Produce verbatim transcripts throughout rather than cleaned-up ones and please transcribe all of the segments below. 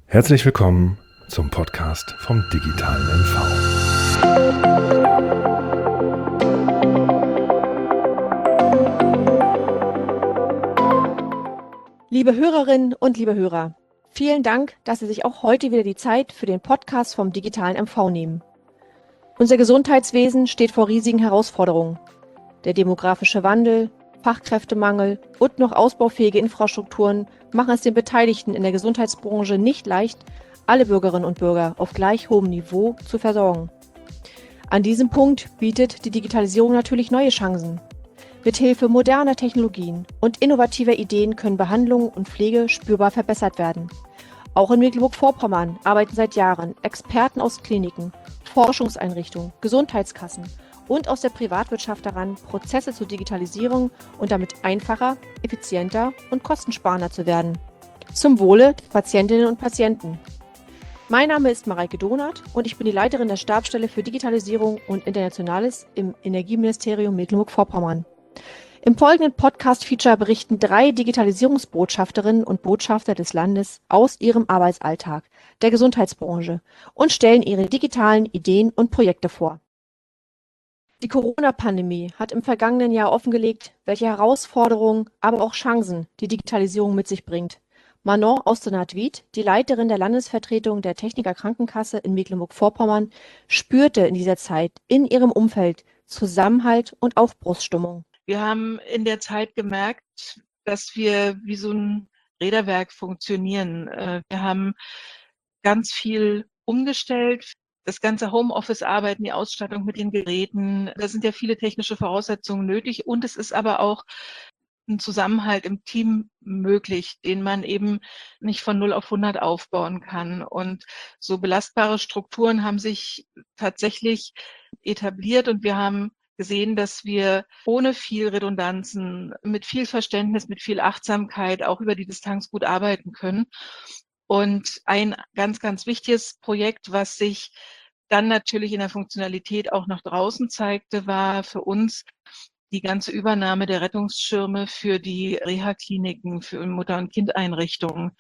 Herzlich willkommen zum Podcast vom digitalen M V. Liebe Hörerinnen und liebe Hörer, vielen Dank, dass Sie sich auch heute wieder die Zeit für den Podcast vom digitalen M V nehmen. Unser Gesundheitswesen steht vor riesigen Herausforderungen. Der demografische Wandel, Fachkräftemangel und noch ausbaufähige Infrastrukturen machen es den Beteiligten in der Gesundheitsbranche nicht leicht, alle Bürgerinnen und Bürger auf gleich hohem Niveau zu versorgen. An diesem Punkt bietet die Digitalisierung natürlich neue Chancen. Mithilfe moderner Technologien und innovativer Ideen können Behandlung und Pflege spürbar verbessert werden. Auch in Mecklenburg-Vorpommern arbeiten seit Jahren Experten aus Kliniken, Forschungseinrichtungen, Gesundheitskassen und aus der Privatwirtschaft daran, Prozesse zur Digitalisierung und damit einfacher, effizienter und kostensparender zu werden. Zum Wohle der Patientinnen und Patienten. Mein Name ist Mareike Donath und ich bin die Leiterin der Stabsstelle für Digitalisierung und Internationales im Energieministerium Mecklenburg-Vorpommern. Im folgenden Podcast-Feature berichten drei Digitalisierungsbotschafterinnen und Botschafter des Landes aus ihrem Arbeitsalltag, der Gesundheitsbranche, und stellen ihre digitalen Ideen und Projekte vor. Die Corona-Pandemie hat im vergangenen Jahr offengelegt, welche Herausforderungen, aber auch Chancen die Digitalisierung mit sich bringt. Manon Osternath-Wied, die Leiterin der Landesvertretung der Techniker Krankenkasse in Mecklenburg-Vorpommern, spürte in dieser Zeit in ihrem Umfeld Zusammenhalt und Aufbruchsstimmung. Wir haben in der Zeit gemerkt, dass wir wie so ein Räderwerk funktionieren. Wir haben ganz viel umgestellt. Das ganze Homeoffice-Arbeiten, die Ausstattung mit den Geräten, da sind ja viele technische Voraussetzungen nötig. Und es ist aber auch ein Zusammenhalt im Team möglich, den man eben nicht von null auf hundert aufbauen kann. Und so belastbare Strukturen haben sich tatsächlich etabliert und wir haben gesehen, dass wir ohne viel Redundanzen, mit viel Verständnis, mit viel Achtsamkeit auch über die Distanz gut arbeiten können. Und ein ganz, ganz wichtiges Projekt, was sich dann natürlich in der Funktionalität auch nach draußen zeigte, war für uns die ganze Übernahme der Rettungsschirme für die Reha-Kliniken, für Mutter- und Kindeinrichtungen.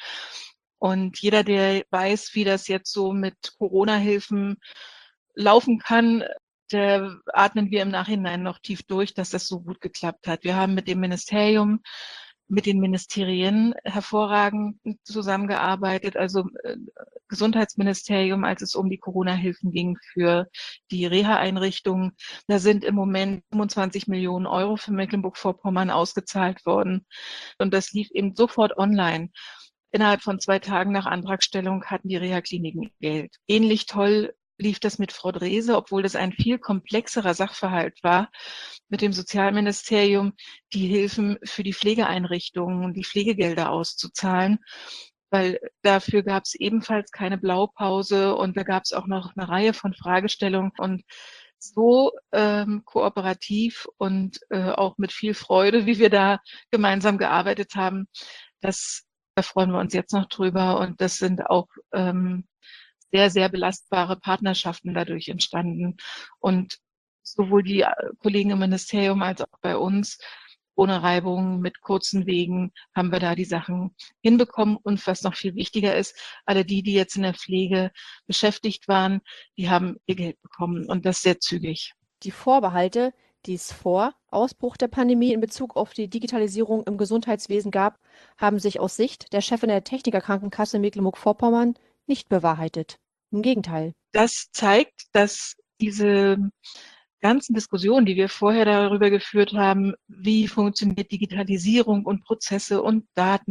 Und jeder, der weiß, wie das jetzt so mit Corona-Hilfen laufen kann, da atmen wir im Nachhinein noch tief durch, dass das so gut geklappt hat. Wir haben mit dem Ministerium, mit den Ministerien hervorragend zusammengearbeitet, also äh, Gesundheitsministerium, als es um die Corona-Hilfen ging für die Reha-Einrichtungen. Da sind im Moment fünfundzwanzig Millionen Euro für Mecklenburg-Vorpommern ausgezahlt worden. Und das lief eben sofort online. Innerhalb von zwei Tagen nach Antragstellung hatten die Reha-Kliniken Geld. Ähnlich toll lief das mit Frau Drese, obwohl das ein viel komplexerer Sachverhalt war, mit dem Sozialministerium die Hilfen für die Pflegeeinrichtungen, die Pflegegelder auszuzahlen, weil dafür gab es ebenfalls keine Blaupause und da gab es auch noch eine Reihe von Fragestellungen und so ähm, kooperativ und äh, auch mit viel Freude, wie wir da gemeinsam gearbeitet haben, das, da freuen wir uns jetzt noch drüber und das sind auch ähm, sehr, sehr belastbare Partnerschaften dadurch entstanden. Und sowohl die Kollegen im Ministerium als auch bei uns, ohne Reibung, mit kurzen Wegen, haben wir da die Sachen hinbekommen. Und was noch viel wichtiger ist, alle die, die jetzt in der Pflege beschäftigt waren, die haben ihr Geld bekommen und das sehr zügig. Die Vorbehalte, die es vor Ausbruch der Pandemie in Bezug auf die Digitalisierung im Gesundheitswesen gab, haben sich aus Sicht der Chefin der Techniker Krankenkasse Mecklenburg-Vorpommern nicht bewahrheitet. Im Gegenteil. Das zeigt, dass diese ganzen Diskussionen, die wir vorher darüber geführt haben, wie funktioniert Digitalisierung und Prozesse und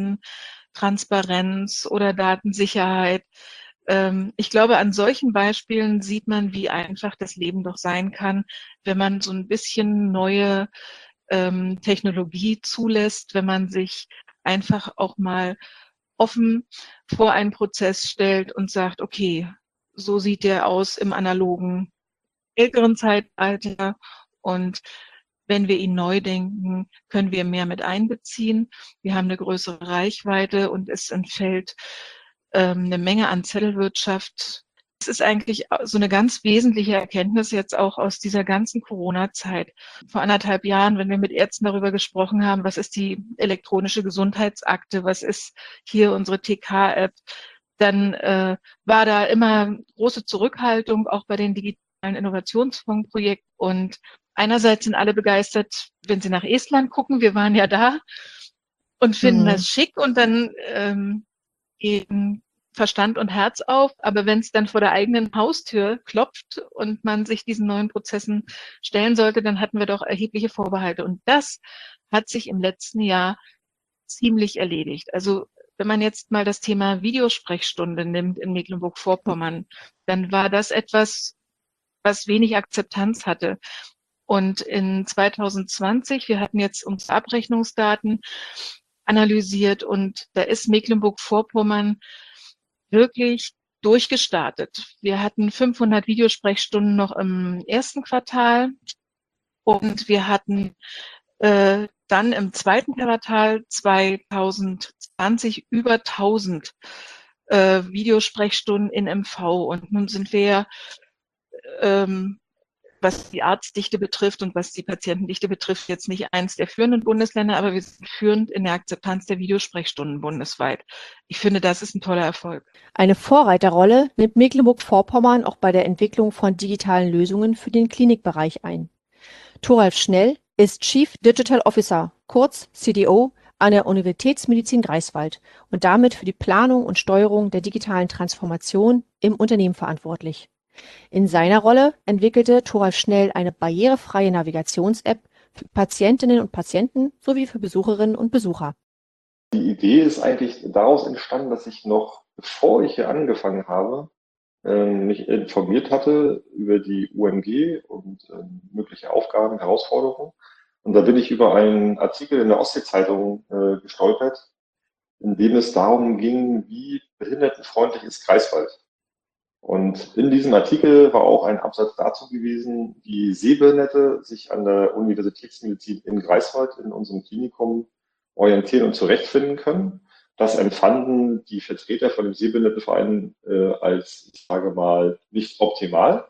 Datentransparenz oder Datensicherheit. Ähm, ich glaube, an solchen Beispielen sieht man, wie einfach das Leben doch sein kann, wenn man so ein bisschen neue ähm, Technologie zulässt, wenn man sich einfach auch mal offen vor einen Prozess stellt und sagt, okay, so sieht der aus im analogen älteren Zeitalter und wenn wir ihn neu denken, können wir mehr mit einbeziehen. Wir haben eine größere Reichweite und es entfällt ähm, eine Menge an Zettelwirtschaft. Es ist eigentlich so eine ganz wesentliche Erkenntnis jetzt auch aus dieser ganzen Corona-Zeit. Vor anderthalb Jahren, wenn wir mit Ärzten darüber gesprochen haben, was ist die elektronische Gesundheitsakte, was ist hier unsere T K-App, dann äh, war da immer große Zurückhaltung, auch bei den digitalen Innovationsfondsprojekten. Und einerseits sind alle begeistert, wenn sie nach Estland gucken, wir waren ja da und finden Mhm. das schick und dann ähm, gehen Verstand und Herz auf. Aber wenn es dann vor der eigenen Haustür klopft und man sich diesen neuen Prozessen stellen sollte, dann hatten wir doch erhebliche Vorbehalte. Und das hat sich im letzten Jahr ziemlich erledigt. Also wenn man jetzt mal das Thema Videosprechstunde nimmt in Mecklenburg-Vorpommern, dann war das etwas, was wenig Akzeptanz hatte. Und in zwanzig zwanzig, wir hatten jetzt unsere Abrechnungsdaten analysiert und da ist Mecklenburg-Vorpommern wirklich durchgestartet. Wir hatten fünfhundert Videosprechstunden noch im ersten Quartal und wir hatten äh, dann im zweiten Quartal zwanzig zwanzig über tausend äh, Videosprechstunden in M V. Und nun sind wir, ähm, was die Arztdichte betrifft und was die Patientendichte betrifft, jetzt nicht eins der führenden Bundesländer, aber wir sind führend in der Akzeptanz der Videosprechstunden bundesweit. Ich finde, das ist ein toller Erfolg. Eine Vorreiterrolle nimmt Mecklenburg-Vorpommern auch bei der Entwicklung von digitalen Lösungen für den Klinikbereich ein. Thoralf Schnell ist Chief Digital Officer, kurz C D O, an der Universitätsmedizin Greifswald und damit für die Planung und Steuerung der digitalen Transformation im Unternehmen verantwortlich. In seiner Rolle entwickelte Thoralf Schnell eine barrierefreie Navigations-App für Patientinnen und Patienten sowie für Besucherinnen und Besucher. Die Idee ist eigentlich daraus entstanden, dass ich noch, bevor ich hier angefangen habe, ähm, mich informiert hatte über die U M G und ähm, mögliche Aufgaben, Herausforderungen. Und da bin ich über einen Artikel in der Ostsee-Zeitung äh, gestolpert, in dem es darum ging, wie behindertenfreundlich ist Greifswald. Und in diesem Artikel war auch ein Absatz dazu gewesen, wie Sehbehinderte sich an der Universitätsmedizin in Greifswald in unserem Klinikum orientieren und zurechtfinden können. Das empfanden die Vertreter von dem Sehbehindertenverein äh, als, ich sage mal, nicht optimal.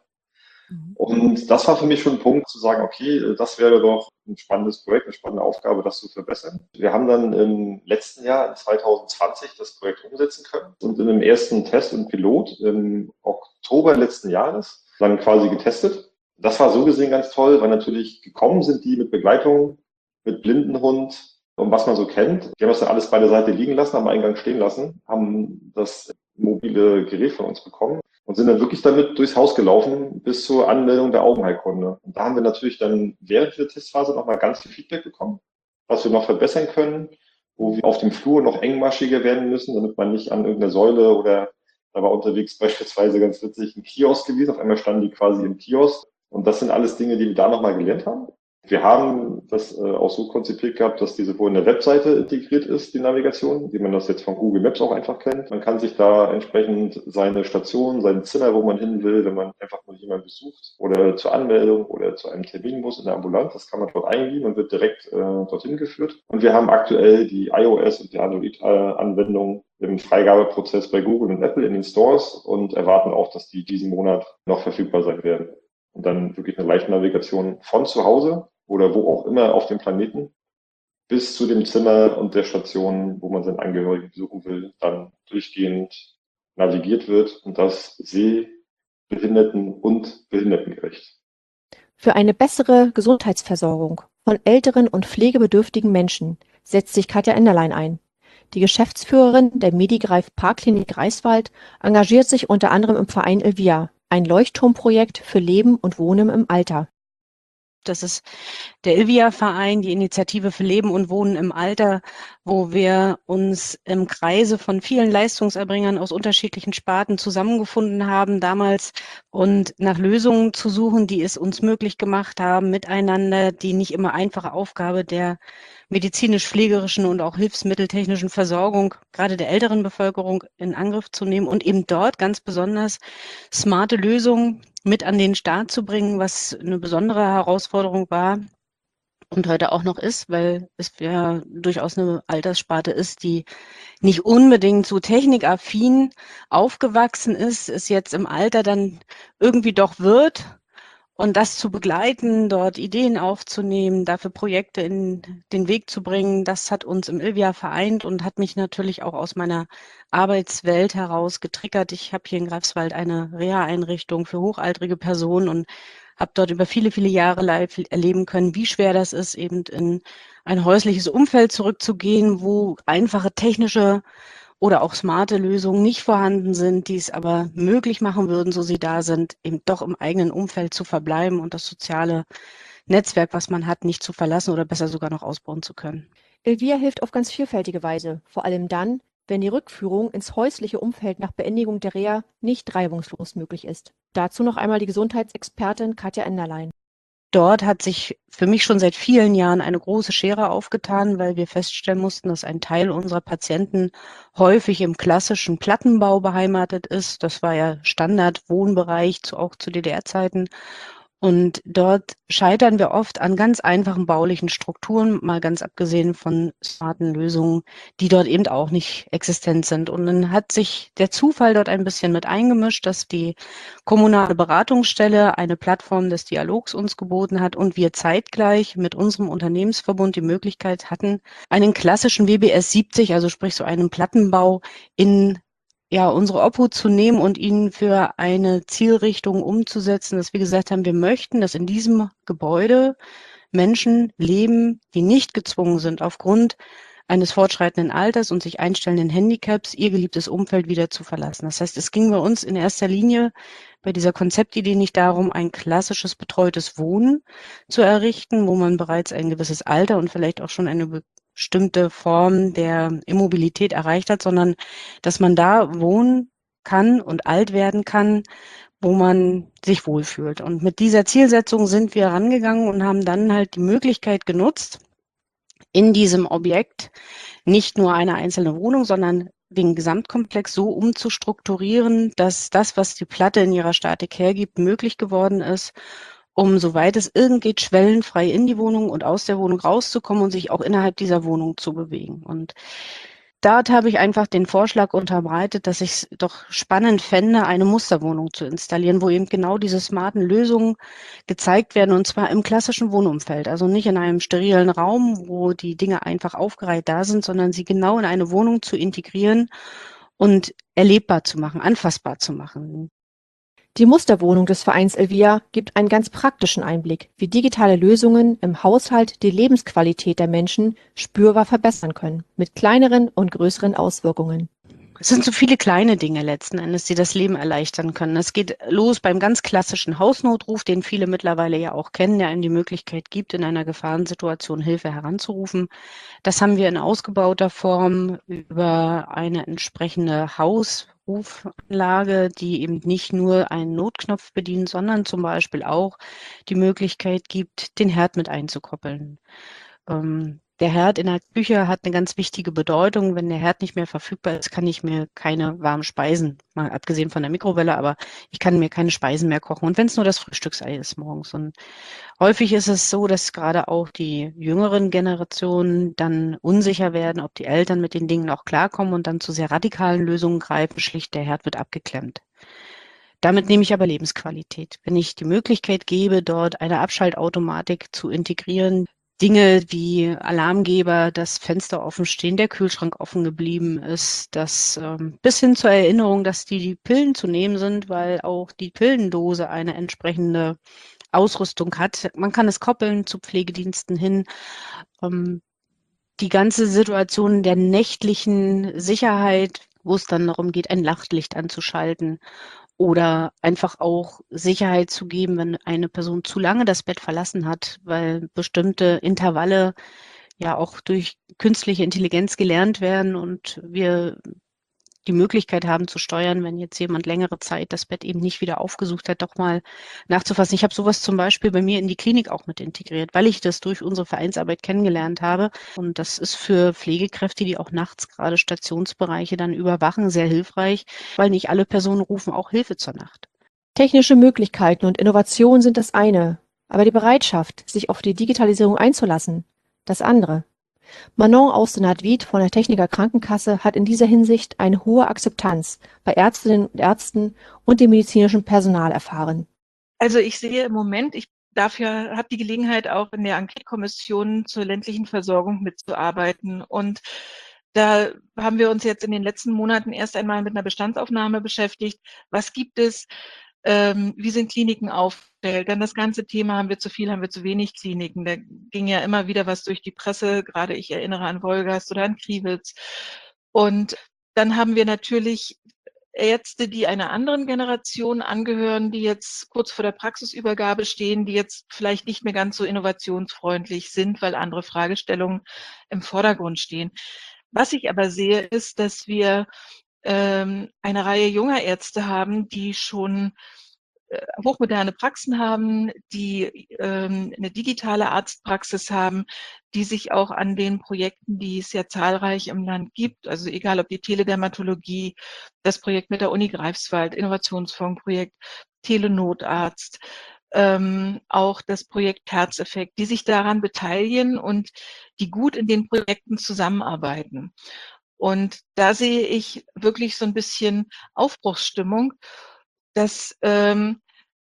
Und das war für mich schon ein Punkt zu sagen, okay, das wäre doch ein spannendes Projekt, eine spannende Aufgabe, das zu verbessern. Wir haben dann im letzten Jahr, in zwanzig zwanzig, das Projekt umsetzen können und in dem ersten Test und Pilot im Oktober letzten Jahres dann quasi getestet. Das war so gesehen ganz toll, weil natürlich gekommen sind die mit Begleitung, mit Blindenhund und was man so kennt. Die haben das dann alles bei der Seite liegen lassen, am Eingang stehen lassen, haben das mobile Gerät von uns bekommen und sind dann wirklich damit durchs Haus gelaufen bis zur Anmeldung der Augenheilkunde. Und da haben wir natürlich dann während der Testphase nochmal ganz viel Feedback bekommen, was wir noch verbessern können, wo wir auf dem Flur noch engmaschiger werden müssen, damit man nicht an irgendeiner Säule oder da war unterwegs beispielsweise ganz witzig ein Kiosk gewesen, auf einmal standen die quasi im Kiosk. Und das sind alles Dinge, die wir da nochmal gelernt haben. Wir haben das äh, auch so konzipiert gehabt, dass die sowohl in der Webseite integriert ist, die Navigation, wie man das jetzt von Google Maps auch einfach kennt. Man kann sich da entsprechend seine Station, sein Zimmer, wo man hin will, wenn man einfach nur jemanden besucht oder zur Anmeldung oder zu einem Termin muss in der Ambulanz, das kann man dort eingeben und wird direkt äh, dorthin geführt. Und wir haben aktuell die iOS und die Android-Anwendung im Freigabeprozess bei Google und Apple in den Stores und erwarten auch, dass die diesen Monat noch verfügbar sein werden. Und dann wirklich eine leichte Navigation von zu Hause oder wo auch immer auf dem Planeten bis zu dem Zimmer und der Station, wo man seinen Angehörigen besuchen will, dann durchgehend navigiert wird und das sehbehinderten- und behindertengerecht. Für eine bessere Gesundheitsversorgung von älteren und pflegebedürftigen Menschen setzt sich Katja Enderlein ein. Die Geschäftsführerin der Medigreif Parkklinik Greifswald engagiert sich unter anderem im Verein Elvia, ein Leuchtturmprojekt für Leben und Wohnen im Alter. Das ist der Elvia-Verein, die Initiative für Leben und Wohnen im Alter, wo wir uns im Kreise von vielen Leistungserbringern aus unterschiedlichen Sparten zusammengefunden haben damals und nach Lösungen zu suchen, die es uns möglich gemacht haben, miteinander die nicht immer einfache Aufgabe der medizinisch-pflegerischen und auch hilfsmitteltechnischen Versorgung, gerade der älteren Bevölkerung, in Angriff zu nehmen und eben dort ganz besonders smarte Lösungen mit an den Start zu bringen, was eine besondere Herausforderung war und heute auch noch ist, weil es ja durchaus eine Alterssparte ist, die nicht unbedingt so technikaffin aufgewachsen ist, es jetzt im Alter dann irgendwie doch wird Und das zu begleiten, dort Ideen aufzunehmen, dafür Projekte in den Weg zu bringen, das hat uns im ILVIA vereint und hat mich natürlich auch aus meiner Arbeitswelt heraus getriggert. Ich habe hier in Greifswald eine Reha-Einrichtung für hochaltrige Personen und habe dort über viele, viele Jahre live erleben können, wie schwer das ist, eben in ein häusliches Umfeld zurückzugehen, wo einfache technische oder auch smarte Lösungen nicht vorhanden sind, die es aber möglich machen würden, so sie da sind, eben doch im eigenen Umfeld zu verbleiben und das soziale Netzwerk, was man hat, nicht zu verlassen oder besser sogar noch ausbauen zu können. ILVIA hilft auf ganz vielfältige Weise, vor allem dann, wenn die Rückführung ins häusliche Umfeld nach Beendigung der Reha nicht reibungslos möglich ist. Dazu noch einmal die Gesundheitsexpertin Katja Enderlein. Dort hat sich für mich schon seit vielen Jahren eine große Schere aufgetan, weil wir feststellen mussten, dass ein Teil unserer Patienten häufig im klassischen Plattenbau beheimatet ist. Das war ja Standard-Wohnbereich, zu, auch zu D D R-Zeiten. Und dort scheitern wir oft an ganz einfachen baulichen Strukturen, mal ganz abgesehen von smarten Lösungen, die dort eben auch nicht existent sind. Und dann hat sich der Zufall dort ein bisschen mit eingemischt, dass die kommunale Beratungsstelle eine Plattform des Dialogs uns geboten hat und wir zeitgleich mit unserem Unternehmensverbund die Möglichkeit hatten, einen klassischen W B S siebzig, also sprich so einen Plattenbau, in ja, unsere Obhut zu nehmen und ihn für eine Zielrichtung umzusetzen, dass wir gesagt haben, wir möchten, dass in diesem Gebäude Menschen leben, die nicht gezwungen sind, aufgrund eines fortschreitenden Alters und sich einstellenden Handicaps ihr geliebtes Umfeld wieder zu verlassen. Das heißt, es ging bei uns in erster Linie bei dieser Konzeptidee nicht darum, ein klassisches betreutes Wohnen zu errichten, wo man bereits ein gewisses Alter und vielleicht auch schon eine bestimmte Form der Immobilität erreicht hat, sondern dass man da wohnen kann und alt werden kann, wo man sich wohlfühlt. Und mit dieser Zielsetzung sind wir rangegangen und haben dann halt die Möglichkeit genutzt, in diesem Objekt nicht nur eine einzelne Wohnung, sondern den Gesamtkomplex so umzustrukturieren, dass das, was die Platte in ihrer Statik hergibt, möglich geworden ist, um, soweit es irgend geht, schwellenfrei in die Wohnung und aus der Wohnung rauszukommen und sich auch innerhalb dieser Wohnung zu bewegen. Und dort habe ich einfach den Vorschlag unterbreitet, dass ich es doch spannend fände, eine Musterwohnung zu installieren, wo eben genau diese smarten Lösungen gezeigt werden, und zwar im klassischen Wohnumfeld. Also nicht in einem sterilen Raum, wo die Dinge einfach aufgereiht da sind, sondern sie genau in eine Wohnung zu integrieren und erlebbar zu machen, anfassbar zu machen. Die Musterwohnung des Vereins ILVIA gibt einen ganz praktischen Einblick, wie digitale Lösungen im Haushalt die Lebensqualität der Menschen spürbar verbessern können, mit kleineren und größeren Auswirkungen. Es sind so viele kleine Dinge letzten Endes, die das Leben erleichtern können. Es geht los beim ganz klassischen Hausnotruf, den viele mittlerweile ja auch kennen, der einem die Möglichkeit gibt, in einer Gefahrensituation Hilfe heranzurufen. Das haben wir in ausgebauter Form über eine entsprechende Hausrufanlage, die eben nicht nur einen Notknopf bedient, sondern zum Beispiel auch die Möglichkeit gibt, den Herd mit einzukoppeln. Ähm, Der Herd in der Küche hat eine ganz wichtige Bedeutung. Wenn der Herd nicht mehr verfügbar ist, kann ich mir keine warmen Speisen, mal abgesehen von der Mikrowelle, aber ich kann mir keine Speisen mehr kochen. Und wenn es nur das Frühstücksei ist morgens. Und häufig ist es so, dass gerade auch die jüngeren Generationen dann unsicher werden, ob die Eltern mit den Dingen auch klarkommen und dann zu sehr radikalen Lösungen greifen. Schlicht, der Herd wird abgeklemmt. Damit nehme ich aber Lebensqualität. Wenn ich die Möglichkeit gebe, dort eine Abschaltautomatik zu integrieren, Dinge wie Alarmgeber, das Fenster offen stehen, der Kühlschrank offen geblieben ist, das ähm, bis hin zur Erinnerung, dass die, die Pillen zu nehmen sind, weil auch die Pillendose eine entsprechende Ausrüstung hat. Man kann es koppeln zu Pflegediensten hin. Ähm, die ganze Situation der nächtlichen Sicherheit, wo es dann darum geht, ein Nachtlicht anzuschalten. Oder einfach auch Sicherheit zu geben, wenn eine Person zu lange das Bett verlassen hat, weil bestimmte Intervalle ja auch durch künstliche Intelligenz gelernt werden und wir die Möglichkeit haben zu steuern, wenn jetzt jemand längere Zeit das Bett eben nicht wieder aufgesucht hat, doch mal nachzufassen. Ich habe sowas zum Beispiel bei mir in die Klinik auch mit integriert, weil ich das durch unsere Vereinsarbeit kennengelernt habe. Und das ist für Pflegekräfte, die auch nachts gerade Stationsbereiche dann überwachen, sehr hilfreich, weil nicht alle Personen rufen auch Hilfe zur Nacht. Technische Möglichkeiten und Innovation sind das eine, aber die Bereitschaft, sich auf die Digitalisierung einzulassen, das andere. Manon Austenat-Wied von der Techniker Krankenkasse hat in dieser Hinsicht eine hohe Akzeptanz bei Ärztinnen und Ärzten und dem medizinischen Personal erfahren. Also ich sehe im Moment, ich dafür habe die Gelegenheit, auch in der Enquete-Kommission zur ländlichen Versorgung mitzuarbeiten. Und da haben wir uns jetzt in den letzten Monaten erst einmal mit einer Bestandsaufnahme beschäftigt. Was gibt es? Ähm, wie sind Kliniken aufgestellt? Dann das ganze Thema, haben wir zu viel, haben wir zu wenig Kliniken? Da ging ja immer wieder was durch die Presse, gerade ich erinnere an Wolgast oder an Kriwitz. Und dann haben wir natürlich Ärzte, die einer anderen Generation angehören, die jetzt kurz vor der Praxisübergabe stehen, die jetzt vielleicht nicht mehr ganz so innovationsfreundlich sind, weil andere Fragestellungen im Vordergrund stehen. Was ich aber sehe, ist, dass wir ähm, eine Reihe junger Ärzte haben, die schon äh, hochmoderne Praxen haben, die ähm, eine digitale Arztpraxis haben, die sich auch an den Projekten, die es ja zahlreich im Land gibt, also egal ob die Teledermatologie, das Projekt mit der Uni Greifswald, Innovationsfondsprojekt, Telenotarzt, ähm, auch das Projekt Herzeffekt, die sich daran beteiligen und die gut in den Projekten zusammenarbeiten. Und da sehe ich wirklich so ein bisschen Aufbruchsstimmung, dass ähm,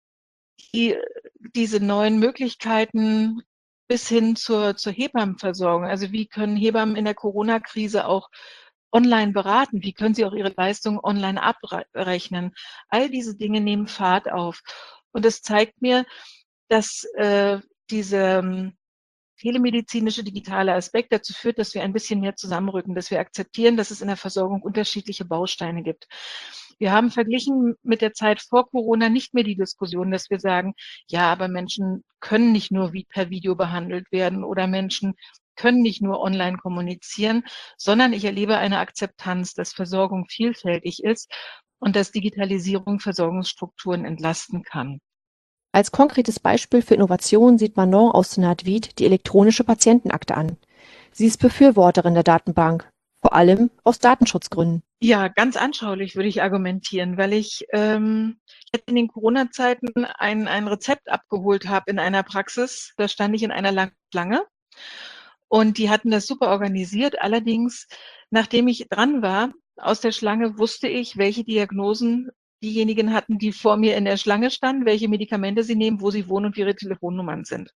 die, diese neuen Möglichkeiten bis hin zur, zur Hebammenversorgung, also wie können Hebammen in der Corona-Krise auch online beraten, wie können sie auch ihre Leistungen online abrechnen. All diese Dinge nehmen Fahrt auf. Und das zeigt mir, dass äh, diese telemedizinische digitale Aspekt dazu führt, dass wir ein bisschen mehr zusammenrücken, dass wir akzeptieren, dass es in der Versorgung unterschiedliche Bausteine gibt. Wir haben verglichen mit der Zeit vor Corona nicht mehr die Diskussion, dass wir sagen, ja, aber Menschen können nicht nur wie per Video behandelt werden oder Menschen können nicht nur online kommunizieren, sondern ich erlebe eine Akzeptanz, dass Versorgung vielfältig ist und dass Digitalisierung Versorgungsstrukturen entlasten kann. Als konkretes Beispiel für Innovation sieht Manon aus Thenard-Wied die elektronische Patientenakte an. Sie ist Befürworterin der Datenbank, vor allem aus Datenschutzgründen. Ja, ganz anschaulich würde ich argumentieren, weil ich ähm, jetzt in den Corona-Zeiten ein, ein Rezept abgeholt habe in einer Praxis. Da stand ich in einer langen Schlange und die hatten das super organisiert. Allerdings, nachdem ich dran war, aus der Schlange wusste ich, welche Diagnosen diejenigen hatten, die vor mir in der Schlange standen, welche Medikamente sie nehmen, wo sie wohnen und wie ihre Telefonnummern sind.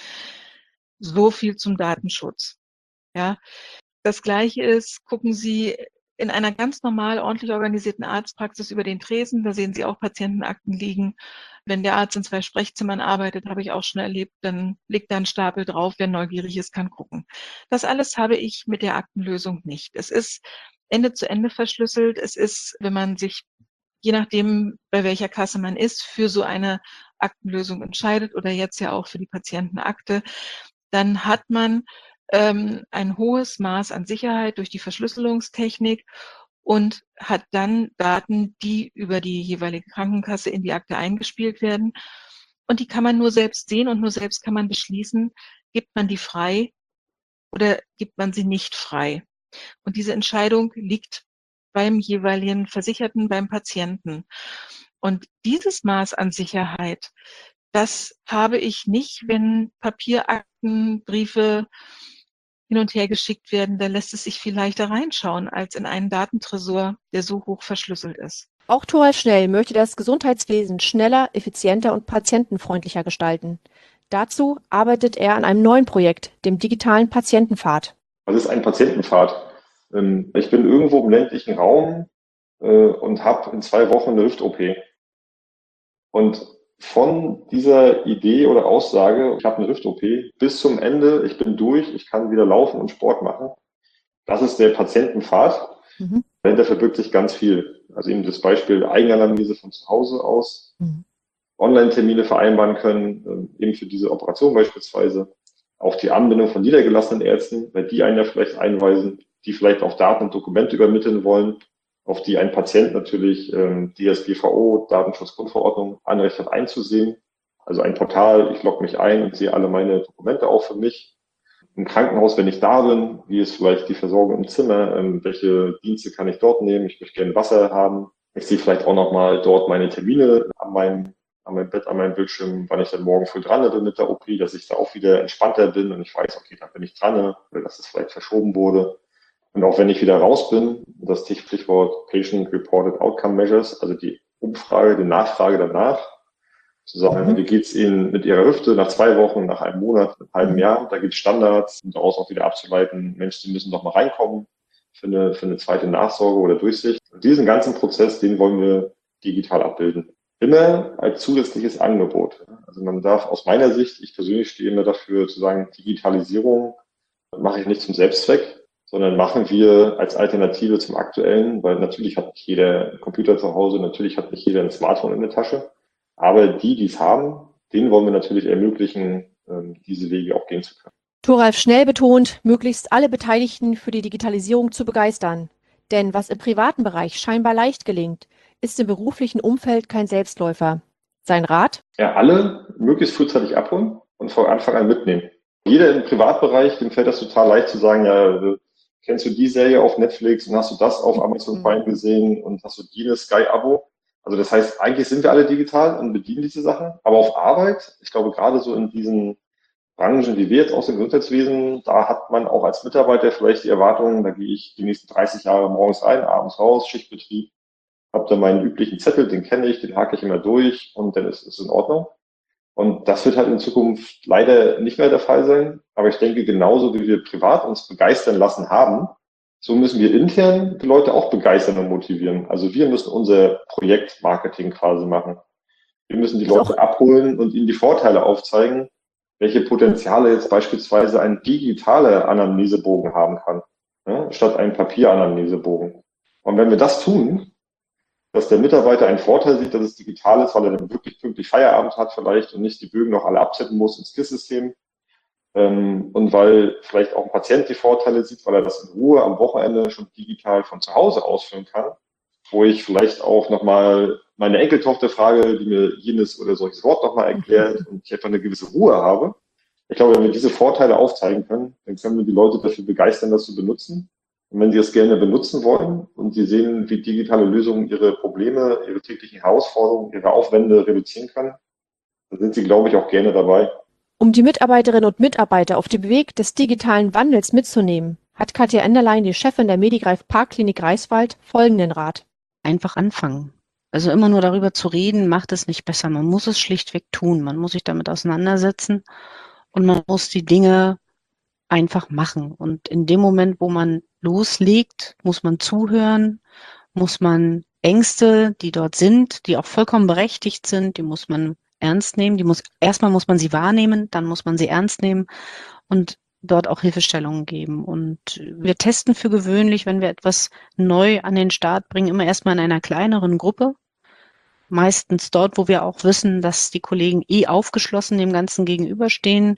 So viel zum Datenschutz. Ja. Das Gleiche ist, gucken Sie in einer ganz normal ordentlich organisierten Arztpraxis über den Tresen, da sehen Sie auch Patientenakten liegen. Wenn der Arzt in zwei Sprechzimmern arbeitet, habe ich auch schon erlebt, dann liegt da ein Stapel drauf, wer neugierig ist, kann gucken. Das alles habe ich mit der Aktenlösung nicht. Es ist Ende zu Ende verschlüsselt. Es ist, wenn man sich, je nachdem, bei welcher Kasse man ist, für so eine Aktenlösung entscheidet oder jetzt ja auch für die Patientenakte, dann hat man ähm, ein hohes Maß an Sicherheit durch die Verschlüsselungstechnik und hat dann Daten, die über die jeweilige Krankenkasse in die Akte eingespielt werden. Und die kann man nur selbst sehen und nur selbst kann man beschließen, gibt man die frei oder gibt man sie nicht frei. Und diese Entscheidung liegt beim jeweiligen Versicherten, beim Patienten. Und dieses Maß an Sicherheit, das habe ich nicht, wenn Papierakten, Briefe hin und her geschickt werden. Da lässt es sich viel leichter reinschauen als in einen Datentresor, der so hoch verschlüsselt ist. Auch Thoralf Schnell möchte das Gesundheitswesen schneller, effizienter und patientenfreundlicher gestalten. Dazu arbeitet er an einem neuen Projekt, dem digitalen Patientenpfad. Was ist ein Patientenpfad? Ich bin irgendwo im ländlichen Raum und habe in zwei Wochen eine Hüft-O P. Und von dieser Idee oder Aussage, ich habe eine Hüft-O P, bis zum Ende, ich bin durch, ich kann wieder laufen und Sport machen, das ist der Patientenpfad. Mhm. Dahinter verbirgt sich ganz viel. Also eben das Beispiel Eigenanalyse von zu Hause aus, mhm. Online-Termine vereinbaren können, eben für diese Operation beispielsweise. Auch die Anbindung von niedergelassenen Ärzten, weil die einen ja vielleicht einweisen, die vielleicht auch Daten und Dokumente übermitteln wollen, auf die ein Patient natürlich ähm, D S G V O, Datenschutzgrundverordnung, Anrecht hat einzusehen. Also ein Portal, ich logge mich ein und sehe alle meine Dokumente auch für mich. Im Krankenhaus, wenn ich da bin, wie ist vielleicht die Versorgung im Zimmer, ähm, welche Dienste kann ich dort nehmen, ich möchte gerne Wasser haben. Ich sehe vielleicht auch nochmal dort meine Termine an meinem, an meinem Bett, an meinem Bildschirm, wann ich dann morgen früh dran bin mit der O P, dass ich da auch wieder entspannter bin und ich weiß, okay, da bin ich dran, oder dass es vielleicht verschoben wurde. Und auch wenn ich wieder raus bin, das Stichwort Patient Reported Outcome Measures, also die Umfrage, die Nachfrage danach, Zu sagen, Mhm. wie geht's Ihnen mit Ihrer Hüfte nach zwei Wochen, nach einem Monat, einem halben Jahr? Da gibt es Standards, um daraus auch wieder abzuleiten, Mensch, Sie müssen doch mal reinkommen für eine, für eine zweite Nachsorge oder Durchsicht. Und diesen ganzen Prozess, den wollen wir digital abbilden. Immer als zusätzliches Angebot. Also man darf aus meiner Sicht, ich persönlich stehe immer dafür zu sagen, Digitalisierung mache ich nicht zum Selbstzweck, sondern machen wir als Alternative zum aktuellen, weil natürlich hat nicht jeder einen Computer zu Hause, natürlich hat nicht jeder ein Smartphone in der Tasche. Aber die, die es haben, denen wollen wir natürlich ermöglichen, diese Wege auch gehen zu können. Thoralf Schnell betont, möglichst alle Beteiligten für die Digitalisierung zu begeistern. Denn was im privaten Bereich scheinbar leicht gelingt, ist im beruflichen Umfeld kein Selbstläufer. Sein Rat? Ja, alle möglichst frühzeitig abholen und von Anfang an mitnehmen. Jeder im Privatbereich, dem fällt das total leicht zu sagen, ja, kennst du die Serie auf Netflix und hast du das auf Amazon Prime gesehen und hast du jenes Sky-Abo? Also das heißt, eigentlich sind wir alle digital und bedienen diese Sachen. Aber auf Arbeit, ich glaube gerade so in diesen Branchen wie wir jetzt aus dem Gesundheitswesen, da hat man auch als Mitarbeiter vielleicht die Erwartung, da gehe ich die nächsten dreißig Jahre morgens rein, abends raus, Schichtbetrieb, habe da meinen üblichen Zettel, den kenne ich, den hake ich immer durch und dann ist es in Ordnung. Und das wird halt in Zukunft leider nicht mehr der Fall sein. Aber ich denke, genauso wie wir privat uns begeistern lassen haben, so müssen wir intern die Leute auch begeistern und motivieren. Also wir müssen unser Projektmarketing quasi machen. Wir müssen die Leute abholen und ihnen die Vorteile aufzeigen, welche Potenziale jetzt beispielsweise ein digitaler Anamnesebogen haben kann, ja, statt ein Papieranamnesebogen. Und wenn wir das tun, dass der Mitarbeiter einen Vorteil sieht, dass es digital ist, weil er dann wirklich pünktlich Feierabend hat vielleicht und nicht die Bögen noch alle abtippen muss ins K I S-System. Ähm, und weil vielleicht auch ein Patient die Vorteile sieht, weil er das in Ruhe am Wochenende schon digital von zu Hause ausführen kann, wo ich vielleicht auch nochmal meine Enkeltochter frage, die mir jenes oder solches Wort nochmal erklärt und ich einfach eine gewisse Ruhe habe. Ich glaube, wenn wir diese Vorteile aufzeigen können, dann können wir die Leute dafür begeistern, das zu benutzen. Und wenn sie es gerne benutzen wollen und sie sehen, wie digitale Lösungen ihre Probleme, ihre täglichen Herausforderungen, ihre Aufwände reduzieren können, dann sind sie, glaube ich, auch gerne dabei. Um die Mitarbeiterinnen und Mitarbeiter auf dem Weg des digitalen Wandels mitzunehmen, hat Katja Enderlein, die Chefin der Medigreif Parkklinik Greifswald, folgenden Rat. Einfach anfangen. Also immer nur darüber zu reden, macht es nicht besser. Man muss es schlichtweg tun. Man muss sich damit auseinandersetzen und man muss die Dinge einfach machen. Und in dem Moment, wo man loslegt, muss man zuhören, muss man Ängste, die dort sind, die auch vollkommen berechtigt sind, die muss man ernst nehmen. Die muss, erstmal muss man sie wahrnehmen, dann muss man sie ernst nehmen und dort auch Hilfestellungen geben. Und wir testen für gewöhnlich, wenn wir etwas neu an den Start bringen, immer erstmal in einer kleineren Gruppe. Meistens dort, wo wir auch wissen, dass die Kollegen eh aufgeschlossen dem Ganzen gegenüberstehen.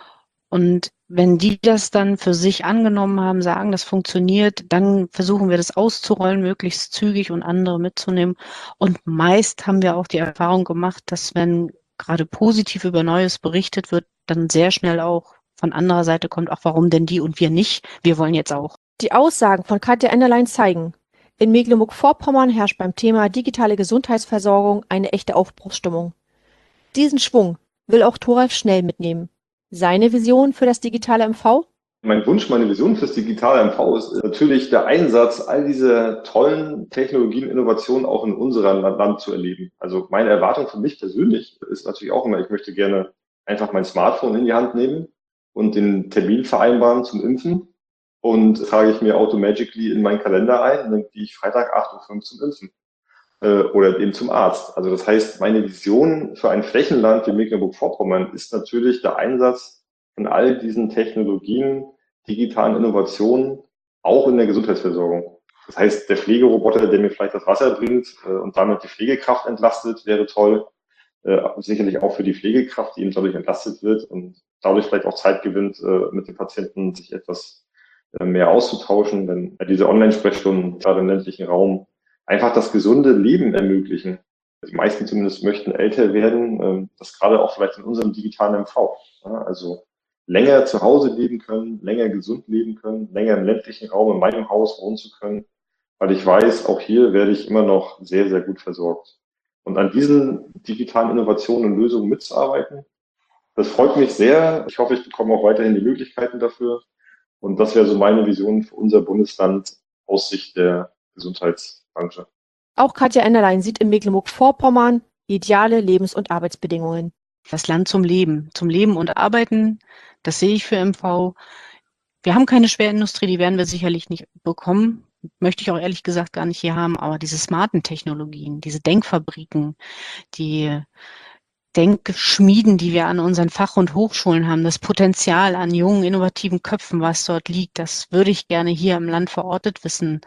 Und wenn die das dann für sich angenommen haben, sagen, das funktioniert, dann versuchen wir das auszurollen, möglichst zügig und andere mitzunehmen. Und meist haben wir auch die Erfahrung gemacht, dass wenn gerade positiv über Neues berichtet wird, dann sehr schnell auch von anderer Seite kommt, ach, warum denn die und wir nicht? Wir wollen jetzt auch. Die Aussagen von Katja Enderlein zeigen, in Mecklenburg-Vorpommern herrscht beim Thema digitale Gesundheitsversorgung eine echte Aufbruchsstimmung. Diesen Schwung will auch Thoralf Schnell mitnehmen. Seine Vision für das digitale M V? Mein Wunsch, meine Vision fürs digitale M V ist natürlich der Einsatz all dieser tollen Technologien, Innovationen auch in unserem Land zu erleben. Also meine Erwartung für mich persönlich ist natürlich auch immer, ich möchte gerne einfach mein Smartphone in die Hand nehmen und den Termin vereinbaren zum Impfen und trage ich mir automagically in meinen Kalender ein und dann gehe ich Freitag acht Uhr fünf zum Impfen äh, oder eben zum Arzt. Also das heißt, meine Vision für ein Flächenland wie Mecklenburg-Vorpommern ist natürlich der Einsatz von all diesen Technologien, digitalen Innovationen, auch in der Gesundheitsversorgung. Das heißt, der Pflegeroboter, der mir vielleicht das Wasser bringt äh, und damit die Pflegekraft entlastet, wäre toll. Äh, sicherlich auch für die Pflegekraft, die eben dadurch entlastet wird und dadurch vielleicht auch Zeit gewinnt, äh, mit den Patienten sich etwas äh, mehr auszutauschen, denn äh, diese Online-Sprechstunden, gerade im ländlichen Raum, einfach das gesunde Leben ermöglichen. Die meisten zumindest möchten älter werden, äh, das gerade auch vielleicht in unserem digitalen M V. Ja, also länger zu Hause leben können, länger gesund leben können, länger im ländlichen Raum in meinem Haus wohnen zu können, weil ich weiß, auch hier werde ich immer noch sehr, sehr gut versorgt. Und an diesen digitalen Innovationen und Lösungen mitzuarbeiten, das freut mich sehr. Ich hoffe, ich bekomme auch weiterhin die Möglichkeiten dafür. Und das wäre so meine Vision für unser Bundesland aus Sicht der Gesundheitsbranche. Auch Katja Enderlein sieht in Mecklenburg-Vorpommern Ideale Lebens- und Arbeitsbedingungen. Das Land zum Leben, zum Leben und Arbeiten, das sehe ich für M V. Wir haben keine Schwerindustrie, die werden wir sicherlich nicht bekommen. Möchte ich auch ehrlich gesagt gar nicht hier haben, aber diese smarten Technologien, diese Denkfabriken, die Denkschmieden, die wir an unseren Fach- und Hochschulen haben, das Potenzial an jungen, innovativen Köpfen, was dort liegt, das würde ich gerne hier im Land verortet wissen.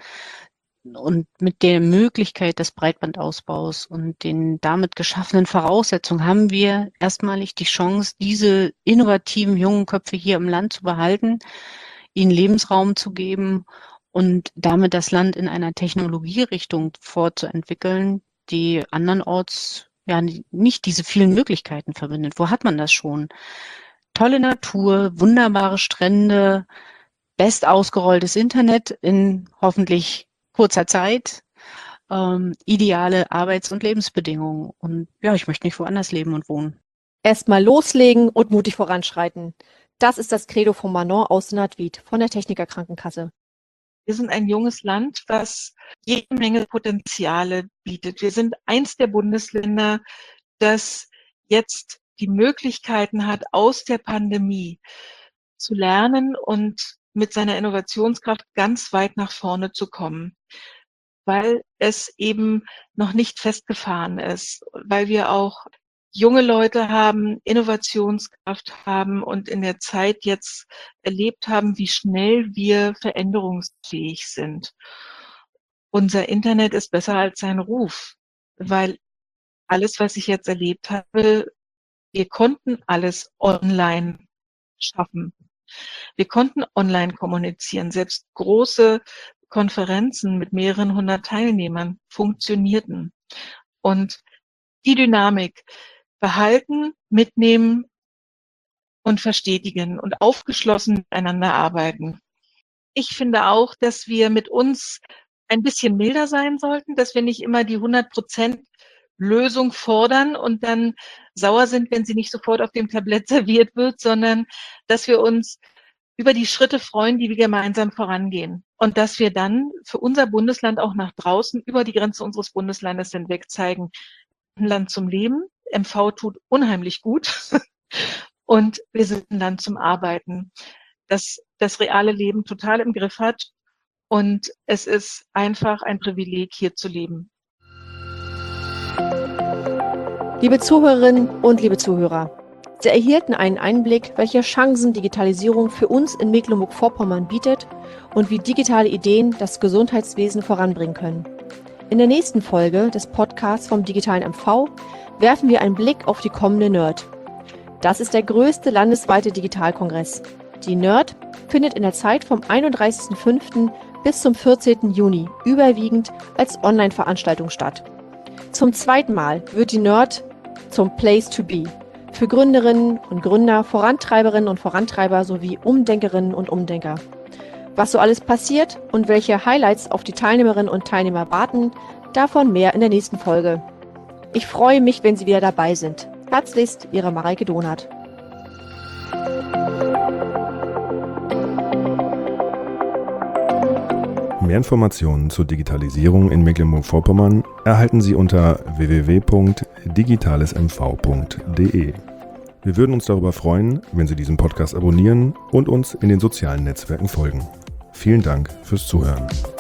Und mit der Möglichkeit des Breitbandausbaus und den damit geschaffenen Voraussetzungen haben wir erstmalig die Chance, diese innovativen jungen Köpfe hier im Land zu behalten, ihnen Lebensraum zu geben und damit das Land in einer Technologierichtung fortzuentwickeln, die andernorts ja nicht diese vielen Möglichkeiten verbindet. Wo hat man das schon? Tolle Natur, wunderbare Strände, best ausgerolltes Internet in hoffentlich kurzer Zeit, ähm, ideale Arbeits- und Lebensbedingungen. Und ja, ich möchte nicht woanders leben und wohnen. Erstmal loslegen und mutig voranschreiten. Das ist das Credo von Manon aus Nadwied von der Techniker Krankenkasse. Wir sind ein junges Land, was jede Menge Potenziale bietet. Wir sind eins der Bundesländer, das jetzt die Möglichkeiten hat, aus der Pandemie zu lernen und mit seiner Innovationskraft ganz weit nach vorne zu kommen, weil es eben noch nicht festgefahren ist, weil wir auch junge Leute haben, Innovationskraft haben und in der Zeit jetzt erlebt haben, wie schnell wir veränderungsfähig sind. Unser Internet ist besser als sein Ruf, weil alles, was ich jetzt erlebt habe, wir konnten alles online schaffen. Wir konnten online kommunizieren. Selbst große Konferenzen mit mehreren hundert Teilnehmern funktionierten. Und die Dynamik behalten, mitnehmen und verstetigen und aufgeschlossen miteinander arbeiten. Ich finde auch, dass wir mit uns ein bisschen milder sein sollten, dass wir nicht immer die hundert Prozent Lösung fordern und dann sauer sind, wenn sie nicht sofort auf dem Tablett serviert wird, sondern dass wir uns über die Schritte freuen, die wir gemeinsam vorangehen. Und dass wir dann für unser Bundesland auch nach draußen über die Grenze unseres Bundeslandes hinweg zeigen, ein Land zum Leben, M V tut unheimlich gut und wir sind ein Land zum Arbeiten, das das reale Leben total im Griff hat und es ist einfach ein Privileg, hier zu leben. Liebe Zuhörerinnen und liebe Zuhörer, Sie erhielten einen Einblick, welche Chancen Digitalisierung für uns in Mecklenburg-Vorpommern bietet und wie digitale Ideen das Gesundheitswesen voranbringen können. In der nächsten Folge des Podcasts vom digitalen M V werfen wir einen Blick auf die kommende NERD. Das ist der größte landesweite Digitalkongress. Die NERD findet in der Zeit vom einunddreißigsten fünften bis zum vierzehnten Juni überwiegend als Online-Veranstaltung statt. Zum zweiten Mal wird die NERD zum Place to be für Gründerinnen und Gründer, Vorantreiberinnen und Vorantreiber sowie Umdenkerinnen und Umdenker. Was so alles passiert und welche Highlights auf die Teilnehmerinnen und Teilnehmer warten, davon mehr in der nächsten Folge. Ich freue mich, wenn Sie wieder dabei sind. Herzlichst, Ihre Mareike Donath. Mehr Informationen zur Digitalisierung in Mecklenburg-Vorpommern erhalten Sie unter w w w punkt digitales m v punkt d e. Wir würden uns darüber freuen, wenn Sie diesen Podcast abonnieren und uns in den sozialen Netzwerken folgen. Vielen Dank fürs Zuhören.